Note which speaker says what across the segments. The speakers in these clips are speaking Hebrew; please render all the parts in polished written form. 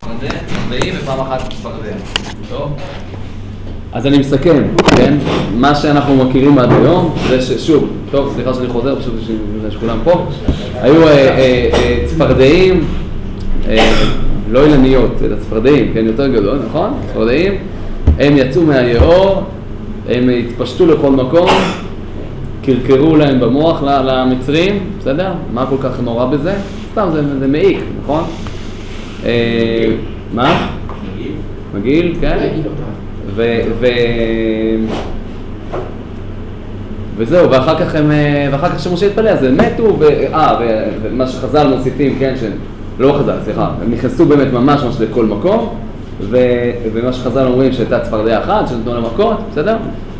Speaker 1: צפרדעים ופעם אחת צפרדע. טוב?
Speaker 2: אז אני מסכם, כן? מה שאנחנו מכירים עד היום, זה ששוב, טוב, סליחה שאני חוזר, פשוט שכולם פה, היו צפרדעים, לא אילניות, אלא צפרדעים, כן? יותר גדול, נכון? צפרדעים, הם יצאו מהיאור, הם התפשטו לכל מקום, קרקרו להם במוח למצרים, בסדר? מה כל כך נורא בזה? סתם, זה מעיק, נכון? מה? מגעיל, כן? וזהו, ואחר כך שמשה התפלא, אז הם מתו, ומה שחז"ל מוסיפים, כן, לא חז"ל, סליחה, הם נכנסו באמת ממש לכל מקום, ומה שחז"ל אומרים שהייתה צפרדע אחת, שנתנו לה מכות, בסדר?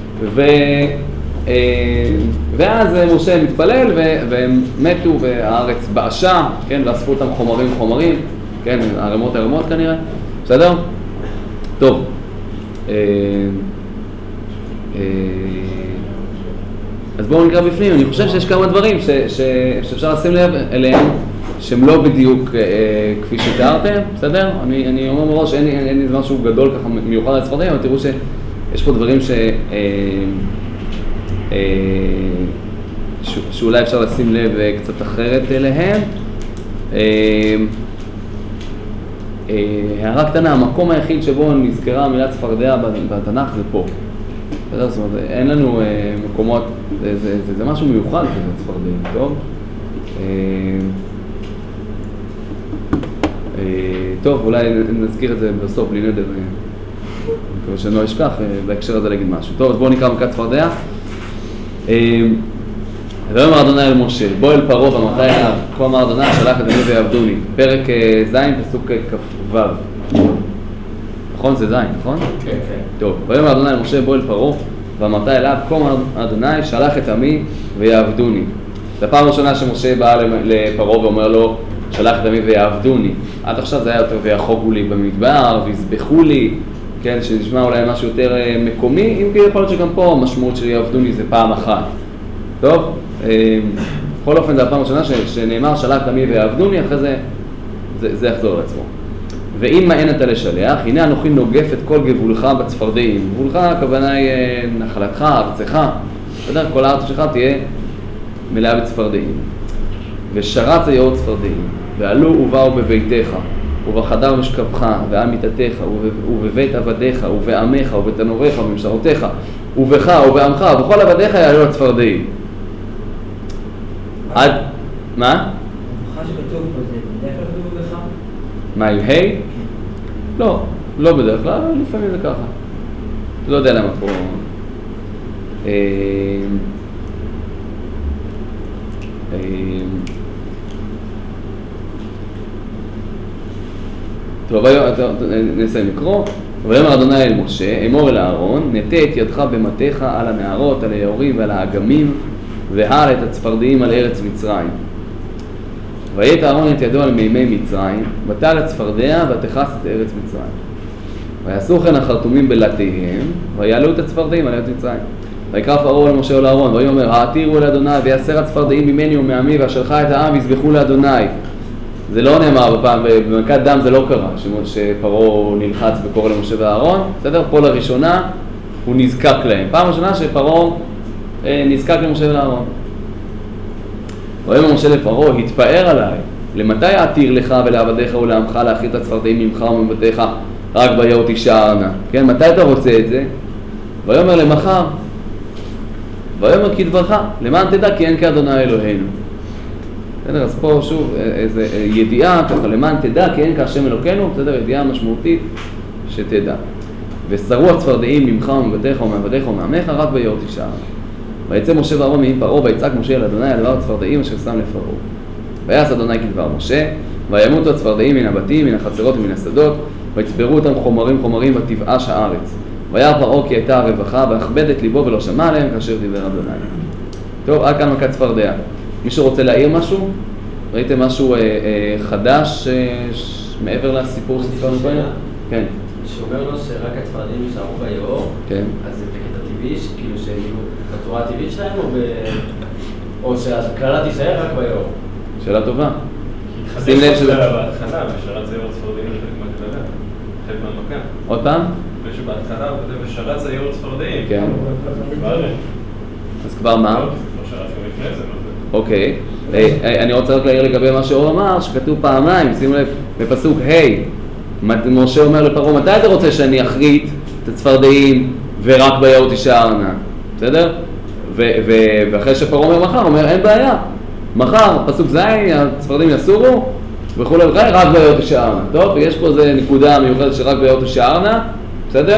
Speaker 2: ואז משה מתפלל, והם מתו, והארץ באשה, כן, ואספו אותם חומרים, כן, הרמות כנראה, בסדר? טוב. אז בואו נקרא בפנים. אני חושב שיש כמה דברים שאפשר לשים לב אליהם שהם לא בדיוק כפי שתיארתם, בסדר? אני אומר מראש, אין לי משהו גדול ככה מיוחד על צפרדעים, אבל תראו שיש פה דברים שאולי אפשר לשים לב קצת אחרת אליהם. הערה קטנה, המקום היחיד שבו נזכרה המילה צפרדע בתנ"ך זה פה. זאת אומרת, אין לנו מקומות, זה משהו מיוחד כזה צפרדעים, טוב? טוב, אולי נזכיר את זה בסוף, בלי נדר, מקווה שאני לא אשכח בהקשר הזה להגיד משהו. טוב, אז בואו נקרא מכת צפרדע. ויאמר אדוני אל משה, בוא אל פרעה במתי אליו, כה אמר אדוני שלח את עמי ויעבדוני. פרק ז' פסוק כ"ו. נכון? זה ז', נכון?
Speaker 1: כן.
Speaker 2: טוב, ויאמר אדוני אל משה, בוא אל פרעה במתי אליו, כה אמר אדוני שלח את עמי ויעבדוני. זו הפעם הראשונה שמשה בא לפרעה ואומר לו, שלח את עמי ויעבדוני. עד עכשיו זה היה יותר ויחוגו לי במדבר, ויזבחו לי, כן, שנשמע אולי משהו יותר מקומי, אם כי יכול להיות שגם פה המשמעות של יעבדוני זה פעם אחת. טוב, בכל אופן זה הפעם הראשונה שנאמר שלח את עמי ויעבדוני, אחרי זה יחזור על עצמו. ואם מאין אתה לשלח, הנה אנוכי נוגף את כל גבולך בצפרדעים. גבולך הכוונה היא נחלתך, ארצך, בסדר? כל הארץ שלך תהיה מלאה בצפרדעים. ושרץ היאור צפרדעים, ועלו ובאו בביתך, ובחדר משכבך, ועל מיטתך, ובבית עבדיך, ובעמך, ובתנוריך, ובמשרותיך, ובך, ובעמך, ובכל עבדיך יעלו הצפרדעים. עד... מה?
Speaker 3: הבכה שכתוב פה זה בדרך כלל כתוב בך?
Speaker 2: מה, עם היי? לא בדרך כלל, לפעמים זה ככה. לא יודע למה פה... טוב, נסיים לקרוא. ויאמר אדוני אל משה, אמור אל אהרון, נטה את ידך במטך על הנהרות, על היאורים ועל האגמים, והל את הצפרדעים על ארץ מצרים. ויית אהרון את ידו על מימי מצרים, ותל הצפרדע ותכס את ארץ מצרים. ויעשו כן החרטומים בלטיהם, ויעלו את הצפרדעים על ארץ מצרים. ויקרא פרעה אל משה אל אהרון, ויאמר העתירו אל אדוני, ויסר הצפרדעים ממני ומעמי, ואשלך את העם ויזבחו לאדוני. זה לא נאמר בפעם, במכת דם זה לא קרה, שפרעה נלחץ וקורא למשה ואהרון, בסדר? פה לראשונה הוא נזקק להם. פעם ראשונה שפרעה נזקק למשה ולאהרון. ויאמר משה לפרעה, התפאר עליי, למתי אעתיר לך ולעבדיך ולעמך להכין את הצפרדעים ממך ומבתיך רק ביום תישארנה? כן, מתי אתה רוצה את זה? ויאמר למחר. ויאמר כדברך, למען תדע כי אין כאדוני אלוהינו. בסדר, אז פה שוב איזו ידיעה ככה, למען תדע כי אין כהשם אלוקינו, בסדר, ידיעה משמעותית שתדע. ושרו הצפרדעים ממך ומבתיך ומעבדיך ומעמך רק ביום תישארנה. ויצא משה ואהרון מעם פרעה, ויצעק משה אל אדוני על דבר הצפרדעים אשר שם לפרעה. ויעש אדוני כדבר משה, וימותו הצפרדעים מן הבתים, מן החצרות ומן השדות, ויצברו אותם חומרים ותבאש הארץ. וירא פרעה כי הייתה הרווחה, ואכבד את ליבו ולא שמע עליהם כאשר דיבר אדוני. טוב, עד כאן מכת צפרדע. מישהו רוצה להעיר משהו? ראיתם משהו חדש מעבר לסיפור שסיפרנו פה? כן.
Speaker 4: שאומר לו שרק הצפרדעים יישארו ביאור,
Speaker 2: כן.
Speaker 4: אז זה בקטע טבעי, כאילו שהם יהיו בצורה הטבעית שלהם, או שהכללה תישאר רק ביאור?
Speaker 2: שאלה טובה. שים לב שזה...
Speaker 5: בהתחלה, ושרץ היור צפרדעים לחלק מהקללה, חלק מהמכה.
Speaker 2: עוד פעם?
Speaker 5: ושבהתחלה הוא כותב ושרץ היור צפרדעים.
Speaker 2: כן.
Speaker 5: כבר
Speaker 2: אז כבר מה?
Speaker 5: לא, זה כבר שרץ גם לפני זה, לא זה.
Speaker 2: אוקיי. אני רוצה רק להעיר לגבי מה שאור אמר, שכתוב פעמיים, שימו לב, בפסוק ה' משה אומר לפרעה, מתי אתה רוצה שאני אחריט את הצפרדעים ורק ביערות תישארנה? בסדר? ואחרי שפרעה אומר מחר, אומר אין בעיה. מחר, פסוק ז', הצפרדעים יסורו וכו' וכו', רק ביערות תישארנה. טוב, ויש פה איזה נקודה מיוחדת שרק ביערות תישארנה, בסדר?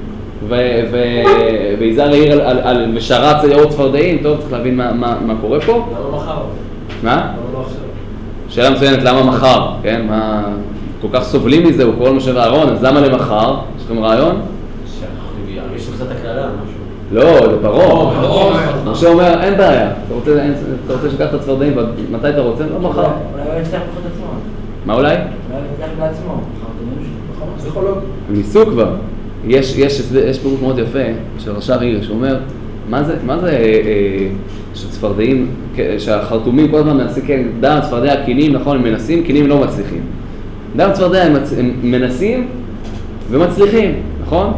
Speaker 2: ויזהר העיר על ושרץ היערות צפרדעים, טוב, צריך להבין מה קורה פה.
Speaker 4: למה מחר?
Speaker 2: מה?
Speaker 4: למה לא עכשיו?
Speaker 2: שאלה מצוינת, למה מחר? כן, מה... כל כך סובלים מזה, הוא קורא למשה ואהרון, אז למה למחר? יש לכם רעיון?
Speaker 4: יש לו קצת הקללה, משהו.
Speaker 2: לא, זה פרעה. משה אומר, אין בעיה, אתה רוצה שיקח את הצפרדעים, מתי אתה רוצה? לא מחר.
Speaker 3: אולי הוא יצטרך פחות עצמו.
Speaker 2: מה אולי?
Speaker 3: אולי הוא יצטרך בעצמו.
Speaker 6: פסיכולוג.
Speaker 2: הם ניסו כבר. יש פירוש מאוד יפה של רש"ר הירש, שהוא אומר, מה זה שצפרדעים, שהחרטומים כל הזמן מנסים, כן, דם צפרדע קינים, נכון, הם מנסים, קינים לא מצליחים. דם צפרדע הם מנסים ומצליחים, נכון?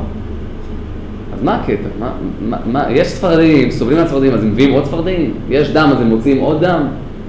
Speaker 2: אז מה הקטע? יש צפרדעים, סובלים מהצפרדעים, אז הם מביאים עוד צפרדעים? יש דם, אז הם מוצאים עוד דם?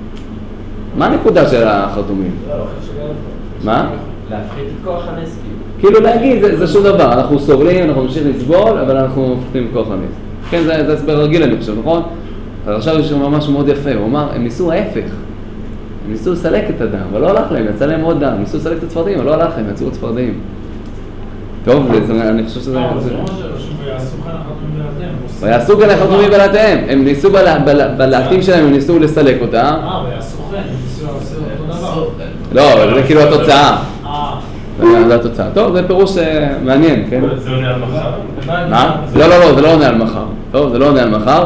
Speaker 2: מה הנקודה של החרטומים?
Speaker 4: לא חושב שגם לך.
Speaker 2: מה?
Speaker 4: להפחית את כוח הנס,
Speaker 2: כאילו להגיד, זה שום דבר, אנחנו סובלים, אנחנו נמשיך לסבול, אבל אנחנו מפחדים מכוח הנס. כן, זה הסבר רגיל אני חושב, נכון? אבל עכשיו יש שם משהו מאוד יפה, הוא אמר, הם ניסו ההפך. הם ניסו לסלק את הדם, אבל לא הלך להם, יצא להם עוד דם, ניסו לסלק את הצפרדעים, אבל לא הלך להם, יצאו צפרדעים. טוב, אני חושב שזה...
Speaker 6: זה לא שרשום ויעשו כאן החרטומים בלעדיהם.
Speaker 2: ויעשו כאן החרטומים בלעדיהם, הם ניסו בלעטים שלהם, הם ניסו לסלק אותם.
Speaker 6: ויעשו כן, הם ניסו לעשות אותו דבר.
Speaker 2: לא, זה כאילו התוצאה. זה התוצאה. טוב, זה פירוש מעניין, כן?
Speaker 5: זה עונה על מחר?
Speaker 2: מה? לא, זה לא עונה על מחר. טוב, זה לא עונה על מחר.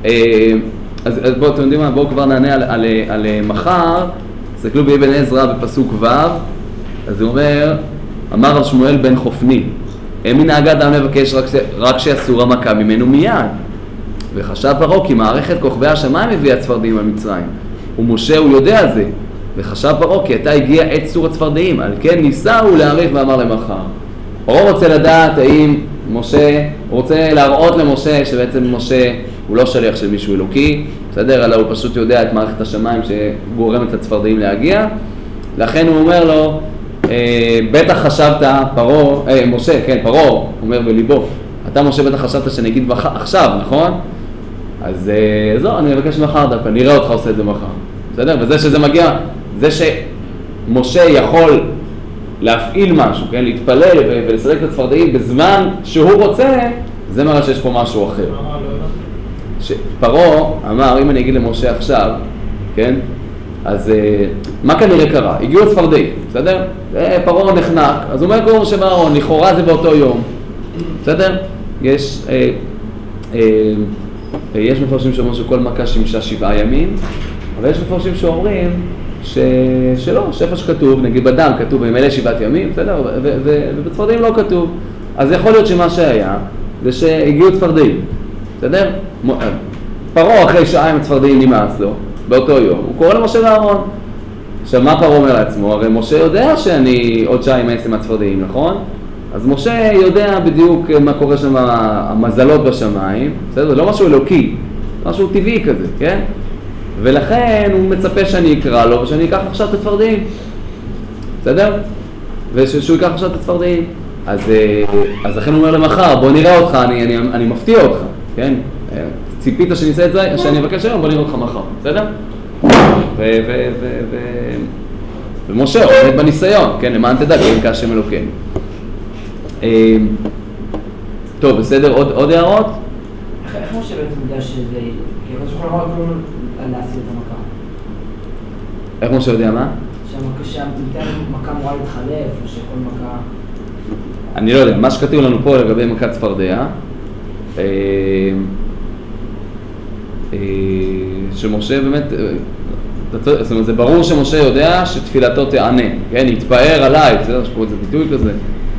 Speaker 2: אז בואו, אתם יודעים מה? בואו כבר נענה על מחר. תסתכלו באבן עזרא בפסוק ו', אז הוא אומר, אמר על שמואל בן חופני, מנהג האדם לבקש רק שאסור המכה ממנו מיד. וחשב פרעה כי מערכת כוכבי השמיים הביאה צפרדעים על מצרים. ומשה הוא יודע זה. וחשב פרעה כי עתה הגיע עת סור הצפרדעים, על כן ניסה הוא להעריך ואמר למחר. פרעה רוצה לדעת האם משה, הוא רוצה להראות למשה שבעצם משה הוא לא שליח של מישהו אלוקי, בסדר? אלא הוא פשוט יודע את מערכת השמיים שגורמת לצפרדעים להגיע. לכן הוא אומר לו, בטח חשבת, משה, כן, פרעה אומר בליבו, אתה משה בטח חשבת שאני אגיד עכשיו, נכון? אז זו, אני אבקש מחר דווקא, נראה אותך עושה את זה מחר. בסדר? וזה שזה מגיע, זה שמשה יכול להפעיל משהו, כן? להתפלל ולסלק את הצפרדעים בזמן שהוא רוצה, זה מראה שיש פה משהו אחר. פרעה אמר, אם אני אגיד למשה עכשיו, כן? אז מה כנראה קרה? הגיעו צפרדעים, בסדר? פרעה נחנק, אז הוא אומר כמו משה ואהרון, לכאורה זה באותו יום, בסדר? יש מפרשים שאומרים שכל מכה שימשה 7 ימים, אבל יש מפרשים שאומרים שלא, שפע שכתוב, נגיד בדם כתוב עם אלה 7 ימים, בסדר? ובצפרדעים לא כתוב. אז יכול להיות שמה שהיה זה שהגיעו צפרדעים, בסדר? פרעה אחרי שעה עם הצפרדעים נמאס לו, באותו יום, הוא קורא למשה ואהרון. עכשיו מה פרעה אומר לעצמו? הרי משה יודע שאני עוד שעה אמאס עם הצפרדעים, נכון? אז משה יודע בדיוק מה קורה שם, המזלות בשמיים, בסדר? זה לא משהו אלוקי, משהו טבעי כזה, כן? ולכן הוא מצפה שאני אקרא לו ושאני אקח עכשיו את הצפרדעים, בסדר? ושהוא ייקח עכשיו את הצפרדעים. אז לכן הוא אומר למחר, בוא נראה אותך, אני מפתיע אותך, כן? ציפית שאני אעשה את זה, שאני אבקש היום, בוא נראה אותך מחר, בסדר? ומשה עומד בניסיון, כן? למען תדע, כן, כהשם אלוקינו. טוב, בסדר, עוד הערות?
Speaker 3: איך משה בעצם יודע שזה... כי אתה יכול לומר כלום על להסיר את המכה.
Speaker 2: איך משה יודע מה?
Speaker 3: שהמכה אמורה להתחלף, או שכל מכה...
Speaker 2: אני לא יודע, מה שכתוב לנו פה לגבי מכת צפרדע, שמשה באמת, זאת אומרת, זה ברור שמשה יודע שתפילתו תענה, כן? יתפאר עליי, בסדר? יש פה איזה ביטוי כזה.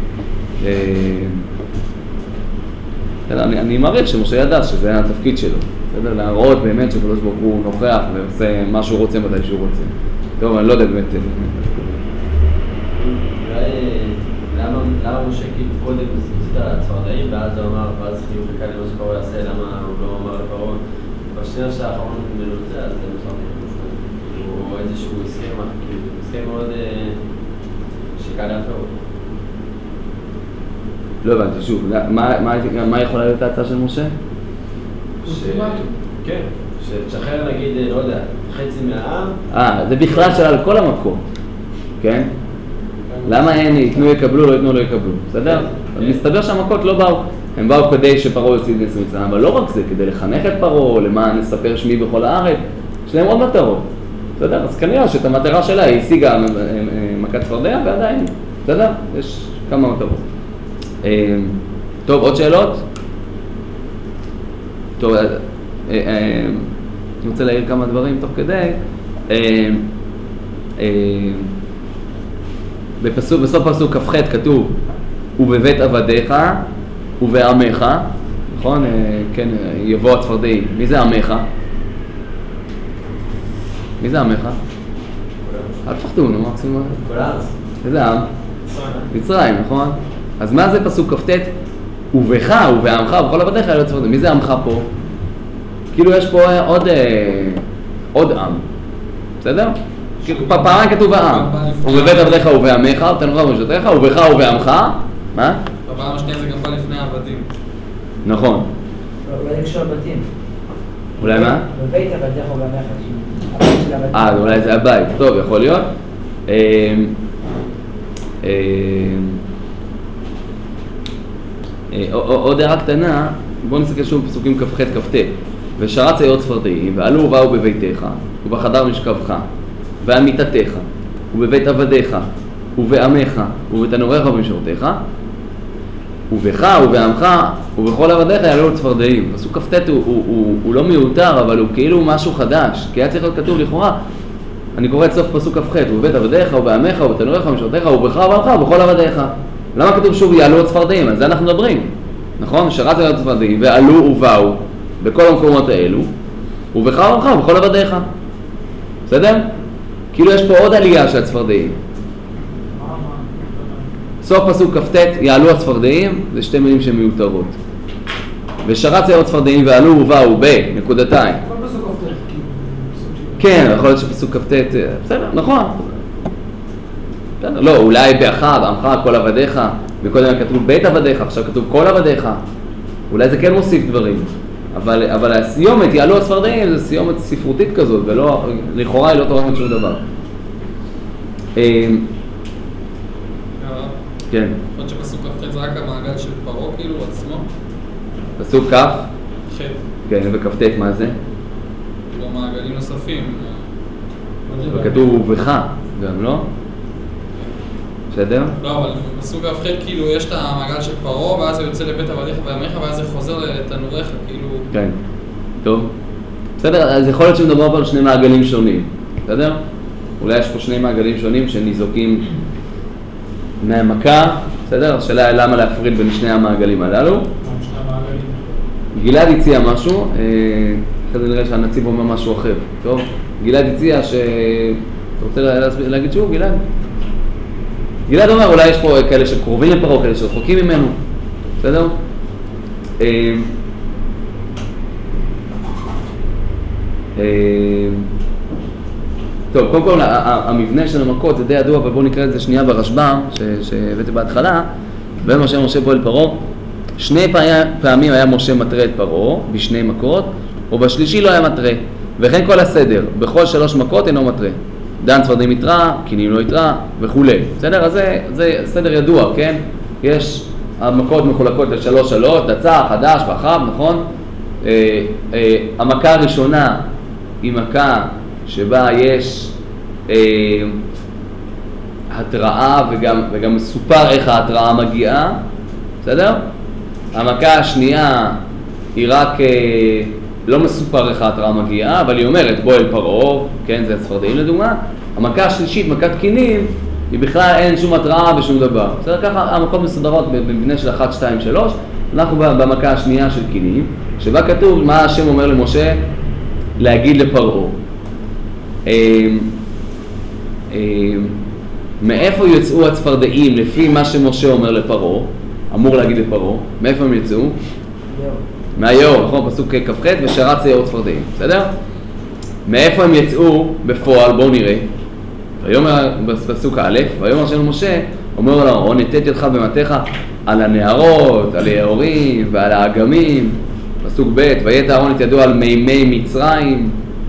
Speaker 2: אני מעריך שמשה ידע שזה התפקיד שלו, בסדר? להראות באמת שקדוש ברוך הוא נוכח ועושה מה שהוא רוצה מתי שהוא רוצה. טוב, אני לא יודע באמת.
Speaker 4: למה משה כאילו קודם ניסית על הצפרדעים ואז הוא אמר, ואז חיוב וקל למה שפרעה יעשה, למה הוא לא אמר לפרעה בשנייה שהאחרון מלוצה, אז זה מסוים הוא איזשהו הסכם, הסכם מאוד שקל להפר אותו.
Speaker 2: לא הבנתי, שוב, מה יכולה להיות ההצעה של משה?
Speaker 4: כן, שתשחרר נגיד, לא יודע, חצי מהעם.
Speaker 2: זה בכלל שאלה על כל המקום, כן? למה אין, ייתנו יקבלו, לא ייתנו לא יקבלו, בסדר? אז מסתבר שהמכות לא באו, הם באו כדי שפרעה יוציא את נס מצרים, אבל לא רק זה, כדי לחנך את פרעה, למען נספר שמי בכל הארץ, יש להם עוד מטרות, בסדר? אז כנראה שאת המטרה שלה היא השיגה מכת צפרדע ועדיין, בסדר? יש כמה מטרות. טוב, עוד שאלות? טוב, אני רוצה להעיר כמה דברים תוך כדי. בסוף פסוק כ"ח כתוב ובבית עבדיך ובעמך, נכון? כן, יבוא הצפרדעים. מי זה עמך? מי זה עמך? אל תפחדו, נו, מקסימום.
Speaker 4: כל הארץ.
Speaker 2: איזה עם? מצרים, נכון? אז מה זה פסוק כ"ט? ובך ובעמך ובכל עבדיך יהיו צפרדעים. מי זה עמך פה? כאילו יש פה עוד עם, בסדר? פעמיים כתוב העם, ובבית עבדיך ובעמך, ותנוחה במשותיך, ובך ובעמך, מה?
Speaker 6: בפעם השנייה זה גם בא לפני העבדים.
Speaker 2: נכון.
Speaker 3: אולי לקשור בתים.
Speaker 2: אולי מה?
Speaker 3: בבית עבדיך ובעמך.
Speaker 2: אולי זה הבית, טוב, יכול להיות. עוד הערה קטנה, בואו נסתכל שוב בפסוקים כ"ח כ"ט. ושרץ היו צפרדעים, ועלו ובאו בביתך, ובחדר משכבך, ועל מיטתך, ובבית עבדיך, ובעמך, ובתנוריך ובמשורתך, ובך ובעמך, ובכל עבדיך יעלו צפרדעים. פסוק כ"ט הוא לא מיותר, אבל הוא כאילו משהו חדש, כי היה צריך להיות כתוב לכאורה. אני קורא את סוף פסוק כ"ח, ובבית עבדיך, ובעמך, ובתנוריך ובמשורתך, ובך ובעמך, ובכל עבדיך. למה כתוב שוב יעלו צפרדעים? על זה אנחנו מדברים, נכון? שרץ היו צפרדעים, ועלו ובאו בכל המקומות האלו, ובך ובעמך, ובכל עבדיך. בסדר? כאילו יש פה עוד עלייה של הצפרדעים. סוף פסוק כ"ט, יעלו הצפרדעים, זה שתי מילים שהן מיותרות. ושרץ היו צפרדעים ועלו ובאו בנקודתיים.
Speaker 6: כל פסוק כ"ט.
Speaker 2: כן, יכול להיות שפסוק כ"ט, בסדר, נכון. בסדר, לא, אולי באחד, עמך, כל עבדיך, מקודם כתוב בית עבדיך, עכשיו כתוב כל עבדיך. אולי זה כן מוסיף דברים. אבל הסיומת, יעלו הצפרדעים, זה סיומת ספרותית כזאת, ולא, לכאורה היא לא תורמת שום דבר. כן.
Speaker 6: יכול להיות שפסוק כ"ח זה רק המעגל של פרעה כאילו עצמו?
Speaker 2: פסוק כ'?
Speaker 6: ח'.
Speaker 2: כן, וכ"ט מה זה?
Speaker 6: כאילו מעגלים נוספים.
Speaker 2: וכתוב ובך, גם לא? בסדר?
Speaker 6: לא, אבל בפסוק כ"ח כאילו יש את המעגל של פרעה, ואז זה יוצא לבית עבדיך ועמך, ואז זה חוזר לתנוריך, כאילו...
Speaker 2: כן, טוב. בסדר, אז יכול להיות שמדבר פה על שני מעגלים שונים, בסדר? אולי יש פה שני מעגלים שונים שניזוקים מהמכה, בסדר? השאלה היא למה להפריד בין שני המעגלים הללו. גלעד הציע משהו, אחרי זה נראה שהנציב אומר משהו אחר, טוב? גלעד הציע ש... אתה רוצה להגיד שוב, גלעד? גלעד אומר, אולי יש פה כאלה שקרובים לפרעה, כאלה שרחוקים ממנו, בסדר? טוב, קודם כל, המבנה של המכות זה די ידוע, אבל בואו נקרא את זה שנייה ברשב"ם, שהבאתי בהתחלה. בין משה פועל פרעה, שני פעמים היה משה מטרה את פרעה, בשני מכות, או בשלישי לא היה מטרה. וכן כל הסדר, בכל 3 מכות אינו מטרה. דן צפרדעים יתרה, קינים לא יתרה, וכו'. בסדר? אז זה סדר ידוע, כן? יש, המכות מחולקות ל3 עלות, דצה, חדש, בחב, נכון? המכה הראשונה היא מכה שבה יש התראה וגם מסופר איך ההתראה מגיעה, בסדר? המכה השנייה היא רק לא מסופר איך ההתראה מגיעה, אבל היא אומרת בוא אל פרעה, כן, זה הצפרדעים לדוגמה. המכה השלישית, מכת קינים, היא בכלל אין שום התראה ושום דבר. בסדר? ככה המכות מסודרות במבנה של 1, 2, 3. אנחנו במכה השנייה של קינים, שבה כתוב מה השם אומר למשה להגיד לפרעה. מאיפה יצאו הצפרדעים לפי מה שמשה אומר לפרעה, אמור להגיד לפרעה, מאיפה הם יצאו? מהיאור, נכון? פסוק כ"ח, ושרץ היאור צפרדעים, בסדר? מאיפה הם יצאו בפועל? בואו נראה. ויאמר בפסוק א', ויאמר השם למשה, אומר לאהרון, נתתי אותך במטך על הנהרות, על היאורים ועל האגמים. פסוק ב', ויית אהרון את ידו על מימי מצרים.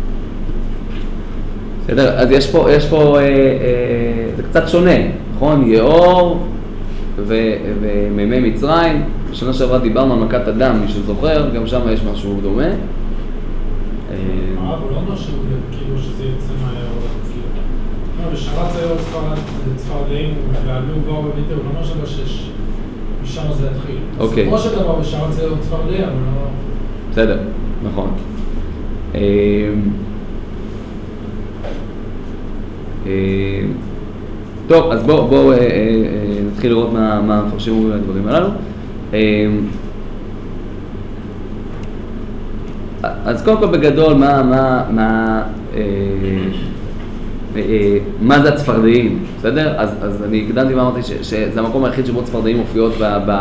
Speaker 2: בסדר? אז יש פה זה קצת שונה, נכון? יאור ומימי מצרים. בשנה שעברה דיברנו על מכת הדם, מי שזוכר, גם שם יש משהו דומה.
Speaker 7: הוא לא אומר כאילו שזה יוצא מהיאור, ושרץ היאור צפרדעים ועלו באו בביתר, הוא לא אומר שש, משם זה יתחיל.
Speaker 2: אוקיי.
Speaker 7: בסופו של דבר ושרץ היאור צפרדעים, אבל לא...
Speaker 2: בסדר, נכון. טוב, אז בואו נתחיל לראות מה מפרשים הדברים הללו. אז קודם כל בגדול, מה זה הצפרדעים, בסדר? אז אני הקדמתי ואמרתי שזה המקום היחיד שבו צפרדעים מופיעות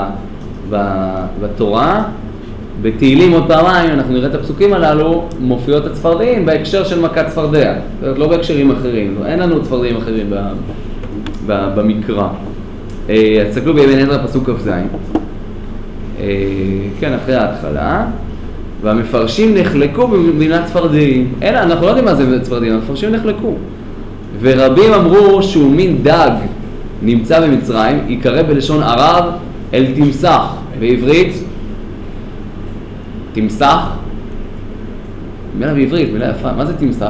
Speaker 2: בתורה. בתהילים עוד פעמיים, אנחנו נראה את הפסוקים הללו, מופיעות הצפרדעים בהקשר של מכת צפרדע, לא בהקשרים אחרים, אין לנו צפרדעים אחרים במקרא. אז תסתכלו באבן עזרא פסוק כ"ז, כן, אחרי ההתחלה, והמפרשים נחלקו במילה צפרדעים. אנחנו לא יודעים מה זה צפרדעים, המפרשים נחלקו. ורבים אמרו שהוא מין דג נמצא במצרים, יקרא בלשון ערב אל תמסך, בעברית תמסך, מילה בעברית, מילה יפה, מה זה תמסך?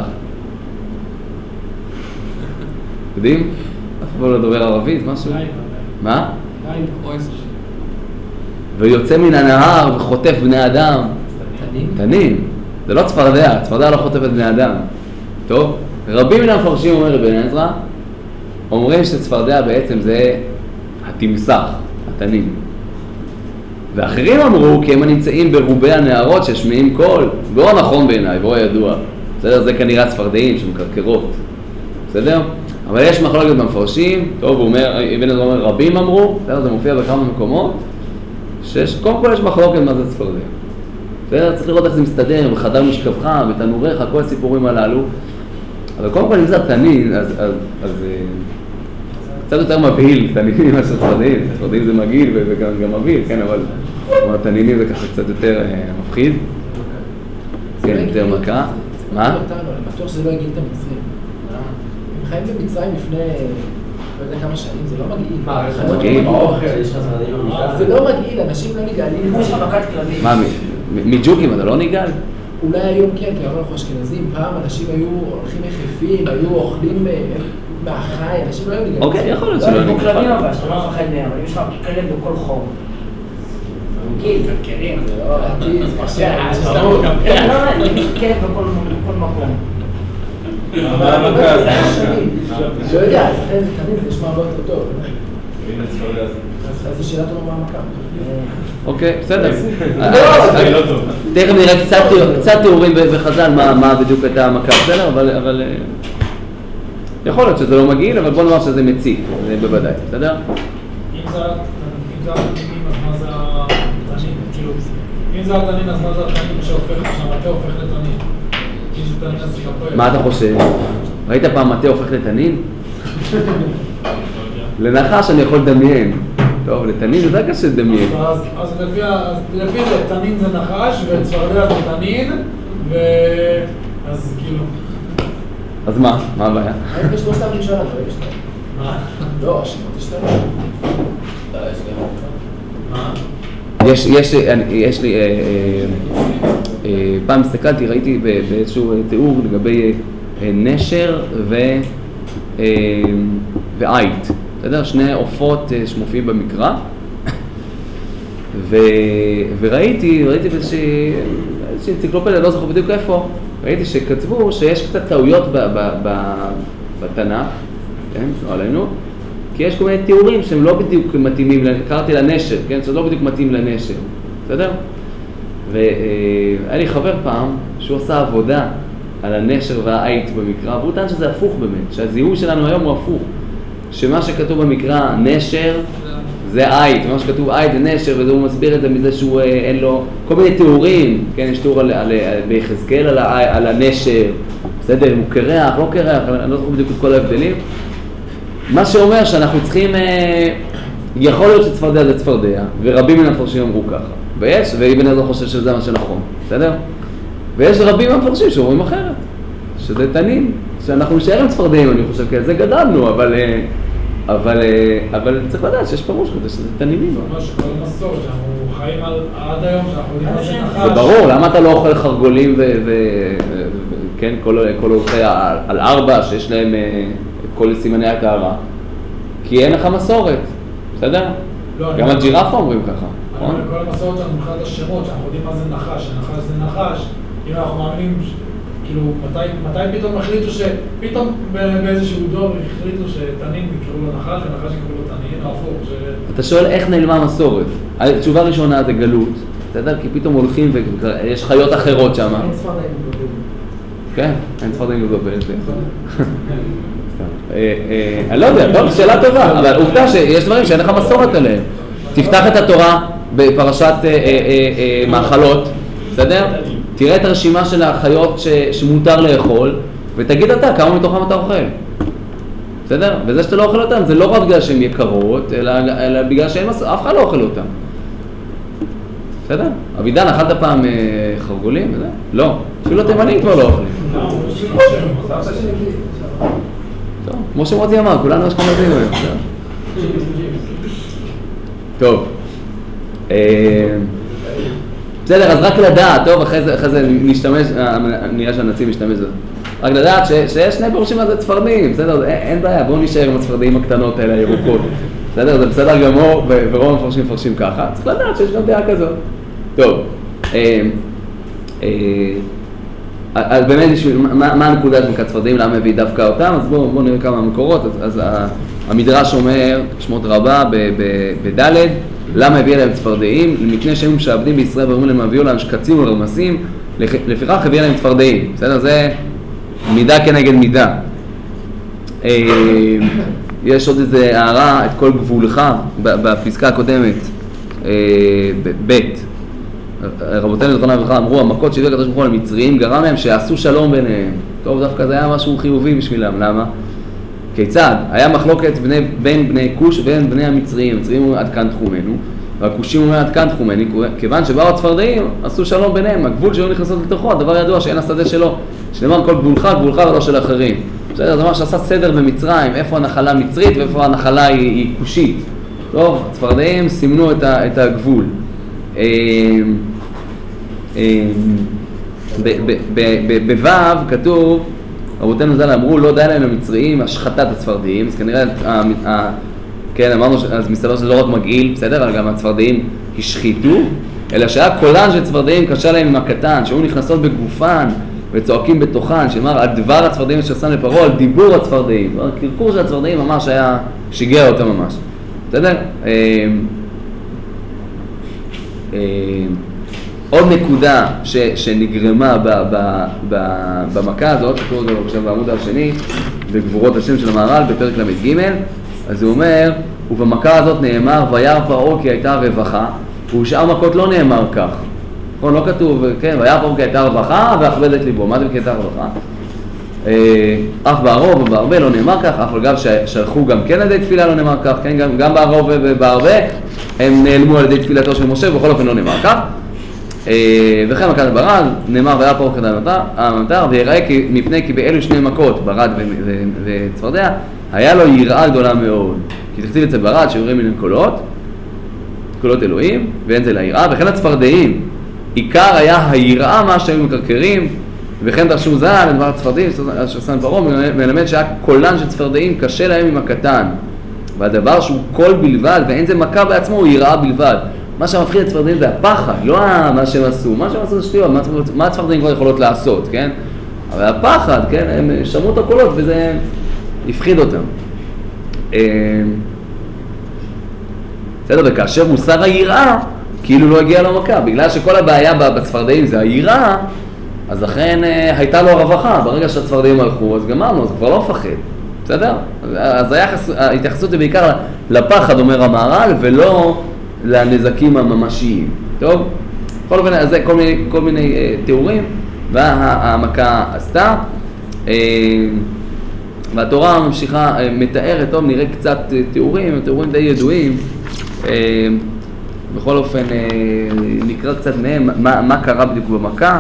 Speaker 2: יודעים? אף פעם לא דובר ערבית, משהו? מה? ויוצא מן הנהר וחוטף בני אדם. תנין. זה לא צפרדע, צפרדע לא חוטפת בני אדם. טוב? רבים מן המפרשים, אומר אבן עזרא, אומרים שצפרדע בעצם זה התמסך, התנין. ואחרים אמרו כי הם נמצאים ברובי הנהרות ששמיעים קול, לא נכון בעיניי, לא ידוע. בסדר? זה כנראה צפרדעים שמקרקרות. בסדר? אבל יש מחלוקת במפרשים, טוב, הוא אומר, אבן עזרא אומר, רבים אמרו, בסדר? זה מופיע בכמה מקומות, קודם כל יש מחלוקת מה זה צפרדע. בסדר? צריך לראות איך זה מסתדר, בחדר משכבך, בתנוריך, כל הסיפורים הללו. אבל קודם כל אם זה התנין, אז קצת יותר מבהיל, תנינים מאשר צפרדעים. צפרדעים זה מגעיל וגם מבהיל, כן, אבל תנינים זה ככה קצת יותר מפחיד. כן, יותר מכה. מה?
Speaker 3: אני בטוח שזה לא יגיל את המצרים. הם חיים במצרים לפני, לא יודע כמה שנים, זה לא מגעיל.
Speaker 4: מה,
Speaker 2: מגעיל?
Speaker 3: זה לא מגעיל, אנשים לא נגעלים.
Speaker 4: יש לך מכת כלבים.
Speaker 2: מה, מג'וקים אתה לא נגעל?
Speaker 3: אולי היום כן, כי היום אנחנו אשכנזים, פעם אנשים היו הולכים יחפים, היו אוכלים מהחי, אנשים לא היו נגעלים.
Speaker 2: אוקיי, יכול להיות שלא
Speaker 3: נגעלים.
Speaker 2: נגעל.
Speaker 3: לא, כלבים אבל, שאתה לא מפחד מהם, אבל יש לך כלב בכל חור. גיל, קרקרים, זה לא... זה קשה, זה סתמות. כלב בכל מקום.
Speaker 5: מה המכה הזה?
Speaker 3: לא יודע, אז אחרי זה תמיד זה נשמע הרבה יותר טוב.
Speaker 5: הנה צפרדע.
Speaker 3: אז זו שאלה טובה מה המכה.
Speaker 2: אוקיי, בסדר.
Speaker 5: זה לא טוב.
Speaker 2: תכף נראה קצת תיאורים בחז"ל מה בדיוק הייתה המכה, בסדר? אבל יכול להיות שזה לא מגעיל, אבל בוא נאמר שזה מציק, זה בוודאי, בסדר?
Speaker 7: אם זה התנין, אז מה זה התנין? כאילו, אם זה התנין, אז מה זה התנין שהמטה הופך לתנין? אם זה תנין, אז זה כפוי.
Speaker 2: מה אתה חושב? ראית פעם מטה הופך לתנין? לנחש אני יכול לדמיין. טוב, לתנין זה די קשה לדמיין.
Speaker 7: אז לפי זה, תנין זה נחש, וצפרדע זה תנין, אז כאילו...
Speaker 2: אז מה? מה הבעיה?
Speaker 3: יש שלושת הראשון, אתה רואה שתיים.
Speaker 7: מה?
Speaker 3: לא, השמות יש שתיים. לא, יש גם.
Speaker 7: מה?
Speaker 2: יש לי, פעם הסתכלתי, ראיתי באיזשהו תיאור לגבי נשר ועית. בסדר? שני עופות שמופיעים במקרא. וראיתי באיזושהי אנציקלופדיה, לא זוכר בדיוק איפה, ראיתי שכתבו שיש קצת טעויות בתנ"ך, כן, לא עלינו, כי יש כל מיני תיאורים שהם לא בדיוק מתאימים, קראתי לנשר, כן, שזה לא בדיוק מתאים לנשר, בסדר? והיה לי חבר פעם שהוא עשה עבודה על הנשר והעית במקרא, והוא טען שזה הפוך באמת, שהזיהוי שלנו היום הוא הפוך, שמה שכתוב במקרא נשר זה עית, ומה שכתוב עית זה נשר, והוא מסביר את זה מזה שהוא אין לו כל מיני תיאורים, כן, יש תיאור ביחזקאל על הנשר, בסדר, אם הוא קרח, לא קרח, אני לא זוכר בדיוק את כל ההבדלים, מה שאומר שאנחנו צריכים, יכול להיות שצפרדע זה צפרדע, ורבים מן המפרשים אמרו ככה, ואבן עזרא חושב שזה מה שנכון, בסדר? ויש רבים מהמפרשים שאומרים אחרת, שזה תנין, שאנחנו נשאר עם צפרדעים, אני חושב, כי זה גדלנו, אבל צריך לדעת שיש פירוש כזה, שזה תנינים.
Speaker 7: זה אומר שכל המסורת שאנחנו חיים עד היום, שאנחנו יודעים מה זה נחש.
Speaker 2: זה ברור, למה אתה לא אוכל חרגולים וכן, כל הולכי על 4 שיש להם כל סימני הטהרה? כי אין לך מסורת, בסדר? גם הג'ירפה אומרים ככה.
Speaker 7: כל המסורת שלנו מבחינת השמות, שאנחנו יודעים מה זה נחש, שנחש זה נחש, אם אנחנו מאמינים, כאילו, מתי פתאום החליטו פתאום באיזשהו דור החליטו שתנין יקראו לו נחש ונחש יקראו לו תנין, או הפוך.
Speaker 2: אתה שואל איך נעלמה המסורת? התשובה הראשונה זה גלות, בסדר? כי פתאום הולכים ויש חיות אחרות שם.
Speaker 3: אין צפרדעים גדולים.
Speaker 2: כן, אין צפרדעים גדולים. אני לא יודע, שאלה טובה, אבל עובדה שיש דברים שאין לך מסורת עליהם. תפתח את התורה בפרשת מאכלות, בסדר? תראה את הרשימה של החיות שמותר לאכול, ותגיד אתה כמה מתוכם אתה אוכל. בסדר? וזה שאתה לא אוכל אותם, זה לא רק בגלל שהן יקרות, אלא בגלל שאף אחד לא אוכל אותם. בסדר? אבידן, אכלת פעם חרגולים? לא. אפילו התימנים כבר לא אוכלים. טוב, כמו שמותי אמר, כולנו אשכנזים היום. טוב. בסדר, אז רק לדעת, טוב, אחרי זה נשתמש, נראה שהנציב משתמש בזה. רק לדעת שיש שני פירושים על זה צפרדעים, בסדר, אין בעיה, בואו נשאר עם הצפרדעים הקטנות האלה, הירוקות. בסדר, זה בסדר גמור, ורוב המפרשים מפרשים ככה. צריך לדעת שיש גם דעה כזאת. טוב, אז באמת, מה הנקודה של מקרא צפרדעים, למה מביא דווקא אותם? אז בואו נראה כמה מקורות. אז המדרש אומר, שמות רבה בד' למה הביא להם צפרדעים? מפני שהם משעבדים בישראל ואומרים להם הביאו להם שקצים ורמסים, לפיכך הביא להם צפרדעים. בסדר? זה מידה כנגד מידה. יש עוד איזו הערה, את כל גבולך, בפסקה הקודמת, ב' רבותינו זכרונם לברכה אמרו, המכות שהביאו הקדוש ברוך הוא למצרים גרם להם שעשו שלום ביניהם. טוב, דווקא זה היה משהו חיובי בשבילם, למה? כיצד? היה מחלוקת בין בני כוש ובין בני המצרים, המצרים הוא עד כאן תחומנו, והכושים הוא עד כאן תחומני, כיוון שבאו הצפרדעים, עשו שלום ביניהם, הגבול שלו נכנסות לתוכו, הדבר ידוע שאין השדה שלו, שנאמר כל גבולך, גבולך ולא של אחרים. בסדר, זה אומר שעשה סדר במצרים, איפה הנחלה מצרית ואיפה הנחלה היא כושית. טוב, הצפרדעים סימנו את הגבול. בו' כתוב, רבותינו ז"ל אמרו, לא די להם למצרים השחטת הצפרדעים, אז כנראה, כן, אמרנו, אז מסתבר שזה לא רק מגעיל, בסדר, אבל גם הצפרדעים השחיתו, אלא שהיה קולן של צפרדעים קשה להם עם הקטן, שהיו נכנסות בגופן וצועקים בתוכן, שאמר, על דבר הצפרדעים אשר שם לפרעה, על דיבור הצפרדעים, קרקור של הצפרדעים ממש היה, שיגע אותם ממש, בסדר? עוד נקודה שנגרמה במכה הזאת, שכתוב עכשיו בעמוד השני, בגבורות השם של המהר"ל בפרק ל"ג, אז הוא אומר, ובמכה הזאת נאמר, וירא פרעה כי הייתה רווחה, ובשאר מכות לא נאמר כך. נכון, לא כתוב, כן, וירא פרעה כי הייתה רווחה ואכבד את ליבו. מה זה כי הייתה רווחה? אף בערוב ובערבה לא נאמר כך, אף אגב שערכו גם כן על ידי תפילה לא נאמר כך, כן, גם בערוב ובערבה הם נעלמו על ידי תפילתו של משה, ובכל אופן לא נאמר כך. וכן מכת ברד, נאמר וירא פרעה כדאי המטר, ויראה מפני כי באלו שני מכות, ברד וצפרדע, היה לו יראה גדולה מאוד. כי תכתיב אצל ברד שיוראים מן קולות אלוהים, ואין זה ליראה, וכן הצפרדעים, עיקר היה היראה מה שהיו מקרקרים, וכן דרשו ז"ל, לדבר הצפרדעים, אשר שם פרעה, מלמד שהיה קולן של צפרדעים קשה להם עם הקטן. והדבר שהוא קול בלבד, ואין זה מכה בעצמו, הוא יראה בלבד. מה שמפחיד את צפרדעים זה הפחד, לא מה שהם עשו. מה שהם עשו זה שטויות, מה הצפרדעים כבר יכולות לעשות, כן? אבל הפחד, כן, הם שמעו את הקולות וזה הפחיד אותם. בסדר, וכאשר מוסר היראה, כאילו לא הגיע למכה, בגלל שכל הבעיה בצפרדעים זה היראה, אז לכן הייתה לו הרווחה, ברגע שהצפרדעים הלכו, אז גמרנו, אז כבר לא מפחד, בסדר? אז ההתייחסות היא בעיקר לפחד, אומר המהר"ל, ולא לנזקים הממשיים, טוב? בכל אופן, אז זה כל מיני תיאורים, והמכה עשתה, והתורה ממשיכה, מתארת, טוב, נראה קצת תיאורים די ידועים, בכל אופן נקרא קצת מהם מה קרה בדיוק במכה.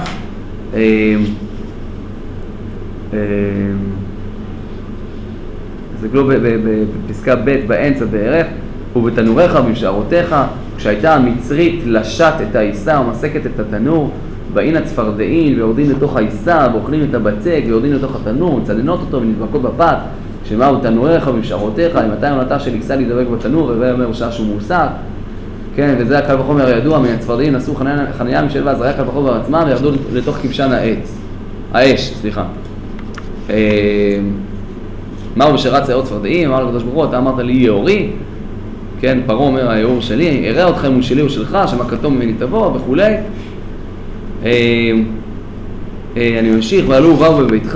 Speaker 2: זה לא בפסקה ב' באמצע בערך, ובתנוריך ובשערותיך, כשהייתה המצרית לשת את העיסה ומסקת את התנור, באים הצפרדעים ויורדים לתוך העיסה ואוכלים את הבצק ויורדים לתוך התנור, מצננות אותו ונדבקות בפת, שמהו תנוריך ובשערותיך, אם אתה יונתה של עיסה להידבק בתנור, הווי אומר שעה שהוא מוסק, כן, וזה הקל וחומר הידוע, מהצפרדעים נסעו חניה משל ועזריה קל וחומר עצמם וירדו לתוך כבשן האש, סליחה. מהו בשרת שערות צפרדעים? אמר לקדוש ברוך הוא, אתה אמרת לי יאורי, כן, פרעה אומר היאור שלי, אראה אתכם הוא שלי ושלך, שמכתו ממני תבוא וכולי. אני ממשיך, ועלו ובאו בביתך.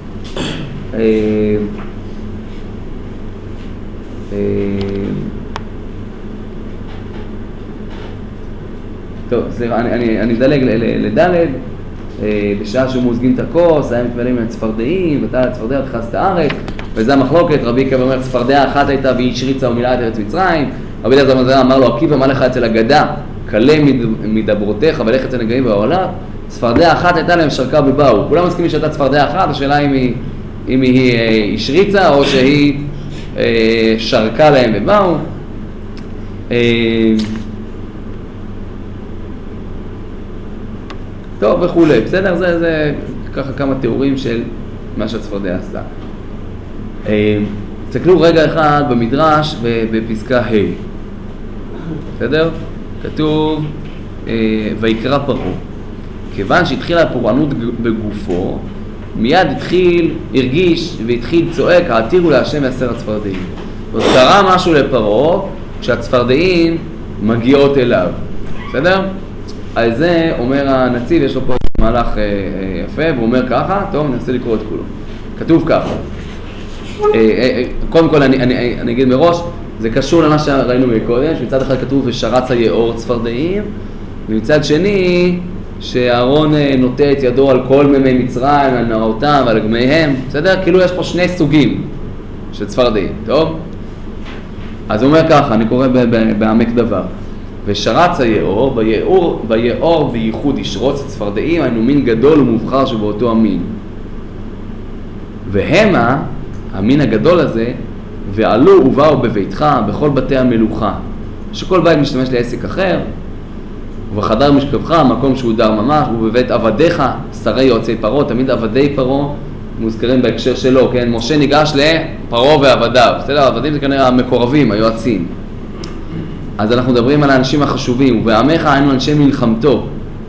Speaker 2: טוב, סליחה, אני אדלג לדלת, בשעה שהוא מוזגים את הכוס, היה מתפעלים מהצפרדעים, ותעל הצפרדע תכס את הארץ, וזה המחלוקת, רבי עקיבא אומר, צפרדע אחת הייתה והיא השריצה ומילאה את ארץ מצרים, רבי אליעזר אמר לו, עקיבא מה לך אצל הגדה, קלה מדברותיך ולך אצל נגעים בעולם, צפרדע אחת הייתה להם שרקה ובאו, כולם מסכימים שהייתה צפרדע אחת, השאלה אם היא השריצה או שהיא שרקה להם ובאו. טוב וכולי, בסדר? זה ככה כמה תיאורים של מה שהצפרדע עשתה. תסתכלו רגע אחד במדרש בפסקה ה', בסדר? כתוב ויקרא פרעה, כיוון שהתחילה הפורענות בגופו, מיד הרגיש והתחיל צועק, העתירו להשם מעשר הצפרדעים. אז קרה משהו לפרעה כשהצפרדעים מגיעות אליו, בסדר? על זה אומר הנציב, יש לו פה מהלך יפה, והוא אומר ככה, טוב, ננסה לקרוא את כולו. כתוב ככה, קודם כל אני אגיד מראש, זה קשור למה שראינו מקודם, שמצד אחד כתוב ושרץ היאור צפרדעים, ומצד שני שאהרון נוטה את ידו על כל מימי מצרים, על נערותם ועל גמיהם, בסדר? כאילו יש פה שני סוגים של צפרדעים, טוב? אז הוא אומר ככה, אני קורא בעמק דבר. ושרץ היאור, ביאור בייחוד ישרוץ הצפרדעים, היינו מין גדול ומובחר שבאותו המין. והמה, המין הגדול הזה, ועלו ובאו בביתך, בכל בתי המלוכה, שכל בית משתמש לעסק אחר, ובחדר משכבך, מקום שהוא דר ממש, ובבית עבדיך, שרי יועצי פרעה, תמיד עבדי פרעה מוזכרים בהקשר שלו, כן? משה ניגש לפרעה ועבדיו, בסדר? העבדים זה כנראה המקורבים, היועצים. אז אנחנו מדברים על האנשים החשובים, ובעמך היינו אנשי מלחמתו.